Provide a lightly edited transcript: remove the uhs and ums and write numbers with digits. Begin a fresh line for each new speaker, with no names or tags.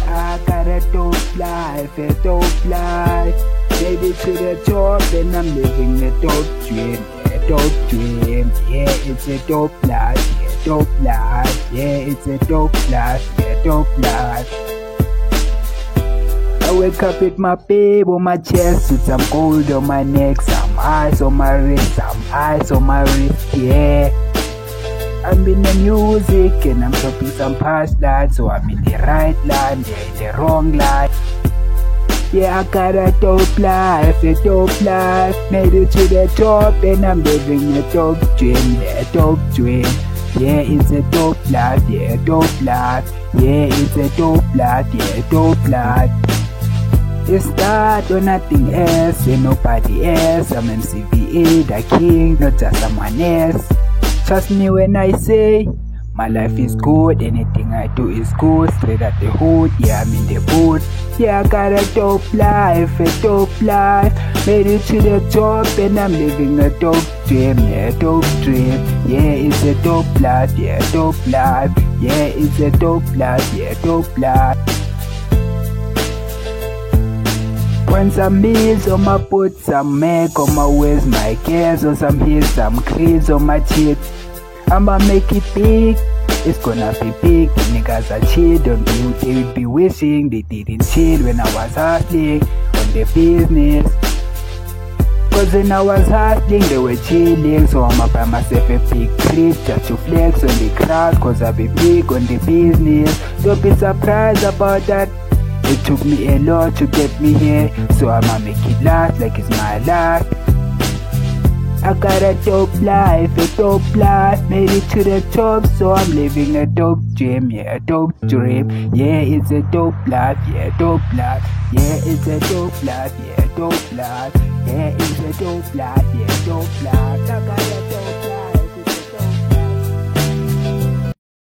I got a dope life, a dope life. Made it to the top and I'm living a dope dream, a dope dream. Yeah, it's a dope life, yeah, dope life. Yeah, it's a dope life, yeah, dope life. I wake up with my babe on my chest, with some gold on my neck, some ice on my wrist, some ice on my wrist, yeah. I'm in the music and I'm dropping some past lights, so I'm in the right line, they're in the wrong line. Yeah, I got a dope life, a dope life. Made it to the top and I'm living a dope dream, yeah, a dope dream. Yeah, it's a dope life, yeah, a dope life. Yeah, it's a dope life, yeah, a dope life. It's that or nothing else, ain't nobody else. I'm MCVA, the king, not just someone else. Trust me when I say my life is good, anything I do is good. Straight at the hood, yeah, I'm in the boot. Yeah, I got a dope life, a dope life. Made it to the top and I'm living a dope dream, yeah, a dope dream. Yeah, it's a dope life, yeah, a dope life. Yeah, it's a dope life, yeah, a dope life. Want some meals on my put some make on my waist, my cares on some heels, some crease on my cheek. I'ma make it big, it's gonna be big. The niggas are chill, they would be wishing they didn't chill when I was hustling on the business. Cause when I was hustling, they were chilling. So I'ma buy myself a big crib just to flex on the crowd, cause I be big on the business. Don't be surprised about that. It took me a lot to get me here, so I'ma make it last like it's my life. I got a dope life, a dope life. Made it to the top, so I'm living a dope dream, yeah, a dope dream. Yeah, it's a dope life, yeah, a dope life. Yeah, it's a dope life, yeah, a dope life. Yeah, it's a dope life, yeah, a dope life. I got a dope